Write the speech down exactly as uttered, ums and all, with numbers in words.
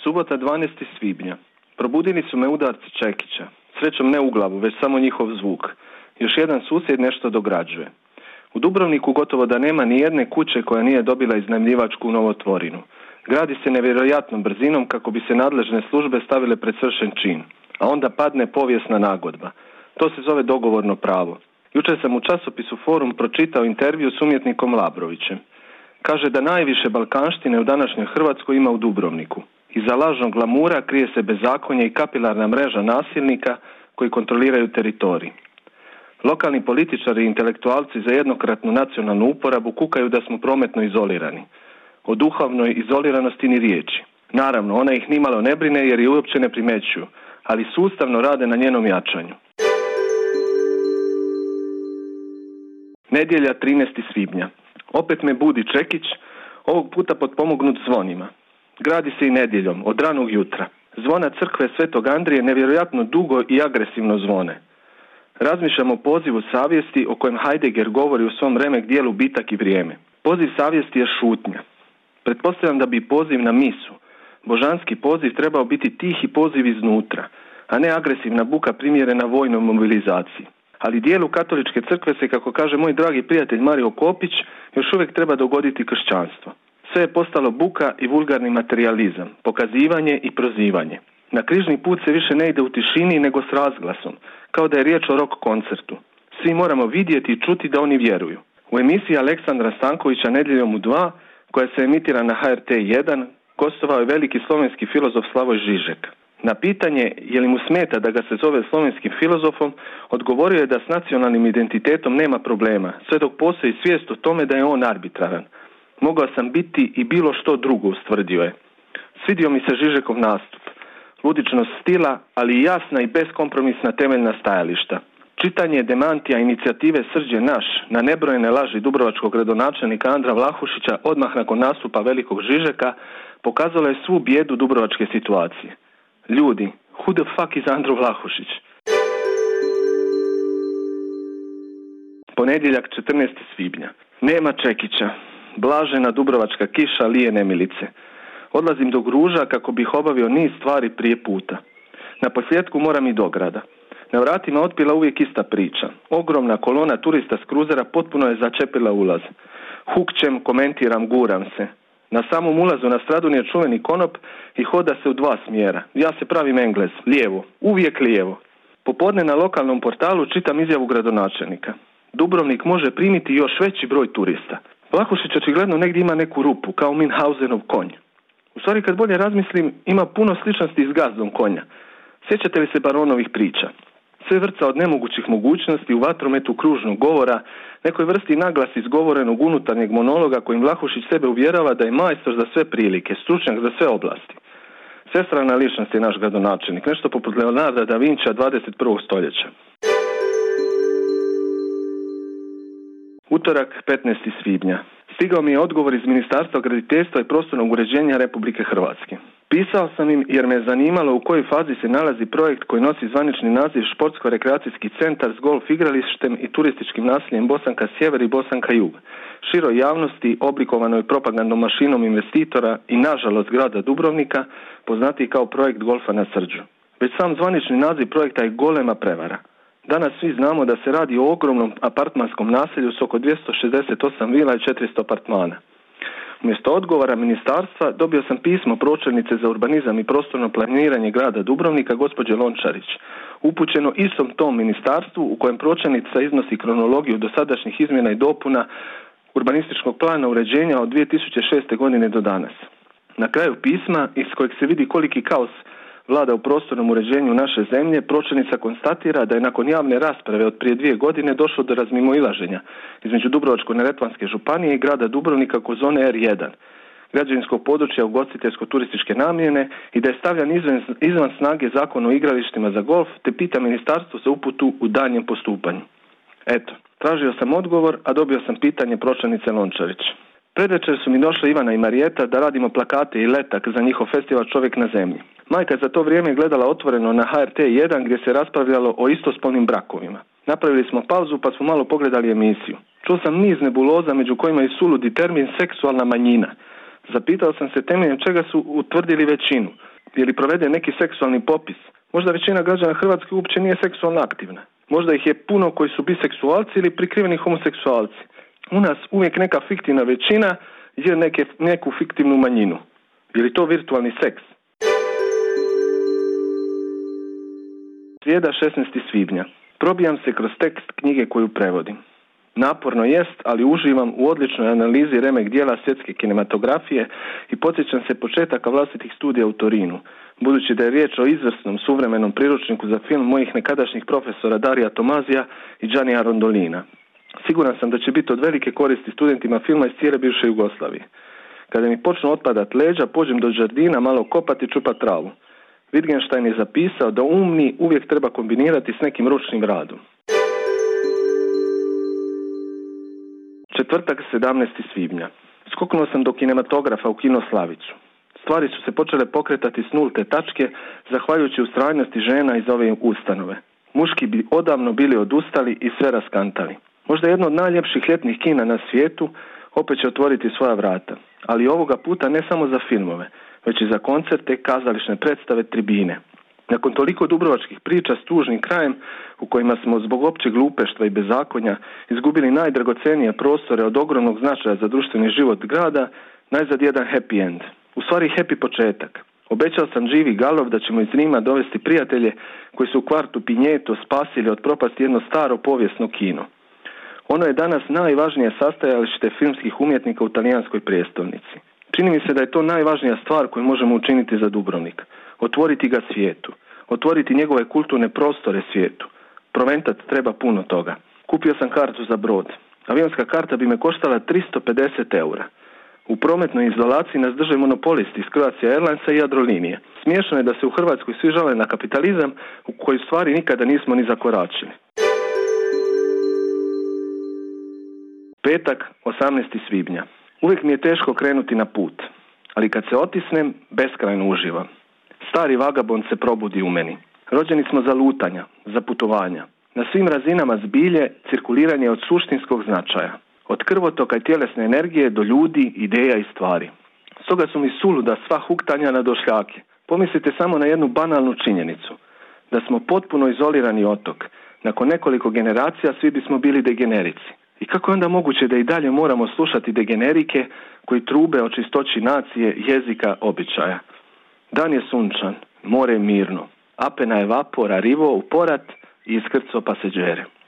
Subota dvanaestog svibnja. Probudili su me udarci čekića. Srećom ne u glavu, već samo njihov zvuk. Još jedan susjed nešto dograđuje. U Dubrovniku gotovo da nema ni jedne kuće koja nije dobila iznajmljivačku novotvorinu. Gradi se nevjerojatnom brzinom kako bi se nadležne službe stavile pred svršen čin. A onda padne povijesna nagodba. To se zove dogovorno pravo. Jučer sam u časopisu Forum pročitao intervju s umjetnikom Labrovićem. Kaže da najviše balkanštine u današnjoj Hrvatskoj ima u Dubrovniku. Iza lažnog glamura krije se bezakonje i kapilarna mreža nasilnika koji kontroliraju teritorij. Lokalni političari i intelektualci za jednokratnu nacionalnu uporabu kukaju da smo prometno izolirani. O duhovnoj izoliranosti ni riječi. Naravno, ona ih nimalo ne brine jer je uopće ne primećuju, ali sustavno rade na njenom jačanju. Nedjelja trinaestog svibnja. Opet me budi čekić, ovog puta potpomognut zvonima. Gradi se i nedjeljom, od ranog jutra. Zvona crkve Svetog Andrije nevjerojatno dugo i agresivno zvone. Razmišljam o pozivu savjesti o kojem Heidegger govori u svom remek dijelu Bitak i vrijeme. Poziv savjesti je šutnja. Pretpostavljam da bi poziv na misu, božanski poziv, trebao biti tihi poziv iznutra, a ne agresivna buka primjerena vojnoj mobilizaciji. Ali dijelu katoličke crkve se, kako kaže moj dragi prijatelj Mario Kopić, još uvijek treba dogoditi kršćanstvo. Sve je postalo buka i vulgarni materijalizam, pokazivanje i prozivanje. Na križni put se više ne ide u tišini nego s razglasom, kao da je riječ o rock koncertu. Svi moramo vidjeti i čuti da oni vjeruju. U emisiji Aleksandra Stankovića Nedjeljom u dva, koja se emitira na H R T jedan, gostovao je veliki slovenski filozof Slavoj Žižek. Na pitanje je li mu smeta da ga se zove slovenskim filozofom, odgovorio je da s nacionalnim identitetom nema problema, sve dok postoji svijest o tome da je on arbitraran. Mogao sam biti i bilo što drugo, ustvrdio je. Svidio mi se Žižekov nastup. Ludičnost stila, ali i jasna i beskompromisna temeljna stajališta. Čitanje demantija inicijative Srđe naš na nebrojene laži dubrovačkog gradonačelnika Andra Vlahušića odmah nakon nastupa velikog Žižeka pokazalo je svu bijedu dubrovačke situacije. Ljudi, who the fuck is Andro Vlahušić? Ponedjeljak četrnaestog svibnja. Nema čekića. Blažena dubrovačka kiša lije nemilice. Odlazim do Gruža kako bih obavio niz stvari prije puta. Na posljedku moram i do grada. Na vratima otpila uvijek ista priča. Ogromna kolona turista s kruzera potpuno je začepila ulaz. Hukćem, komentiram, guram se. Na samom ulazu na Stradun je čuveni konop i hoda se u dva smjera. Ja se pravim Englez, lijevo, uvijek lijevo. Popodne na lokalnom portalu čitam izjavu gradonačelnika. Dubrovnik može primiti još veći broj turista. Vlahušić očigledno negdje ima neku rupu, kao Minhausenov konj. U stvari, kad bolje razmislim, ima puno sličnosti s gazdom konja. Sjećate li se baronovih priča? Sve vrca od nemogućih mogućnosti u vatrometu kružnog govora, nekoj vrsti naglas izgovorenog unutarnjeg monologa kojim Vlahušić sebe uvjerava da je majstor za sve prilike, stručnjak za sve oblasti. Svestrana ličnost je naš gradonačelnik, nešto poput Leonarda da Vincija dvadeset prvog stoljeća. Utorak petnaestog svibnja. Stigao mi je odgovor iz Ministarstva graditeljstva i prostornog uređenja Republike Hrvatske. Pisao sam im jer me je zanimalo u kojoj fazi se nalazi projekt koji nosi zvanični naziv Športsko-rekreacijski centar s golf igralištem i turističkim naseljem Bosanka Sjever i Bosanka Jug. Široj javnosti, oblikovanoj propagandnom mašinom investitora i nažalost grada Dubrovnika, poznati kao projekt golfa na Srđu. Već sam zvanični naziv projekta je golema prevara. Danas svi znamo da se radi o ogromnom apartmanskom naselju s oko dvjesto šezdeset osam vila i četiristo apartmana. Umjesto odgovora ministarstva dobio sam pismo pročelnice za urbanizam i prostorno planiranje grada Dubrovnika, gospođe Lončarić, upućeno istom tom ministarstvu u kojem pročelnica iznosi kronologiju dosadašnjih izmjena i dopuna urbanističkog plana uređenja od dvije tisuće šeste. godine do danas. Na kraju pisma, iz kojeg se vidi koliki kaos vlada u prostornom uređenju naše zemlje, pročelnica konstatira da je nakon javne rasprave od prije dvije godine došlo do razmimoilaženja između Dubrovačko-neretvanske županije i grada Dubrovnika oko zone R jedan, građevinskog područja ugostiteljsko-turističke namjene, i da je stavljan izvan, izvan snage zakon o igralištima za golf, te pita ministarstvo za uputu u daljnjem postupanju. Eto, tražio sam odgovor, a dobio sam pitanje pročelnice Lončarić. Predvečer su mi došle Ivana i Marijeta da radimo plakate i letak za njihov festival Čovjek na zemlji. Majka je za to vrijeme gledala Otvoreno na H R T jedan gdje se raspravljalo o istospolnim brakovima. Napravili smo pauzu pa smo malo pogledali emisiju. Čuo sam niz nebuloza među kojima je suludi termin seksualna manjina. Zapitao sam se temeljem čega su utvrdili većinu. ili provede neki seksualni popis. Možda većina građana Hrvatske uopće nije seksualno aktivna. Možda ih je puno koji su biseksualci ili prikriveni homoseksualci. U nas uvijek neka fiktivna većina je neke, neku fiktivnu manjinu. Je li to virtualni seks? Srijeda šesnaestog svibnja. Probijam se kroz tekst knjige koju prevodim. Naporno jest, ali uživam u odličnoj analizi remek dijela svjetske kinematografije i podsjećam se početaka vlastitih studija u Torinu, budući da je riječ o izvrsnom suvremenom priručniku za film mojih nekadašnjih profesora Darija Tomazija i Giannia Rondolina. Siguran sam da će biti od velike koristi studentima filma iz cijele bivše Jugoslavije. Kada mi počnu otpadat leđa, pođem do Đardina malo kopati i čupat travu. Wittgenstein je zapisao da umni uvijek treba kombinirati s nekim ručnim radom. Četvrtak sedamnaestog svibnja. Skoknuo sam do kinematografa u kino Slavicu. Stvari su se počele pokretati s nulte tačke, zahvaljujući ustrajnosti žena iz ove ustanove. Muški bi odavno bili odustali i sve raskantali. Možda jedno od najljepših ljetnih kina na svijetu opet će otvoriti svoja vrata. Ali ovoga puta ne samo za filmove, već i za koncerte, kazališne predstave, tribine. Nakon toliko dubrovačkih priča s tužnim krajem, u kojima smo zbog općeg glupeštva i bezakonja izgubili najdragocenije prostore od ogromnog značaja za društveni život grada, najzad jedan happy end. U stvari happy početak. Obećao sam Živi Galov da ćemo iz Rima dovesti prijatelje koji su u kvartu Pinjeto spasili od propasti jedno staro povijesno kino. Ono je danas najvažnije sastajalište filmskih umjetnika u talijanskoj prijestolnici. Čini mi se da je to najvažnija stvar koju možemo učiniti za Dubrovnik. Otvoriti ga svijetu. Otvoriti njegove kulturne prostore svijetu. Proventat treba puno toga. Kupio sam kartu za brod. Avionska karta bi me koštala tristo pedeset eura. U prometnoj izolaciji nas drže monopolisti iz Croatia Airlinesa i Jadrolinije. Smiješno je da se u Hrvatskoj svi žale na kapitalizam u koji stvari nikada nismo ni zakoračili. Petak, osamnaestog svibnja. Uvijek mi je teško krenuti na put, ali kad se otisnem, beskrajno uživam. Stari vagabond se probudi u meni. Rođeni smo za lutanja, za putovanja. Na svim razinama zbilje cirkuliranje od suštinskog značaja. Od krvotoka i tjelesne energije do ljudi, ideja i stvari. Stoga su mi suluda sva huktanja na došljake. Pomislite samo na jednu banalnu činjenicu. Da smo potpuno izolirani otok. Nakon nekoliko generacija svi bismo bili degenerici. I kako je onda moguće da i dalje moramo slušati degenerike koji trube o čistoći nacije, jezika, običaja? Dan je sunčan, more je mirno. Appena je vapor arrivo u porat i iskrco paseđere.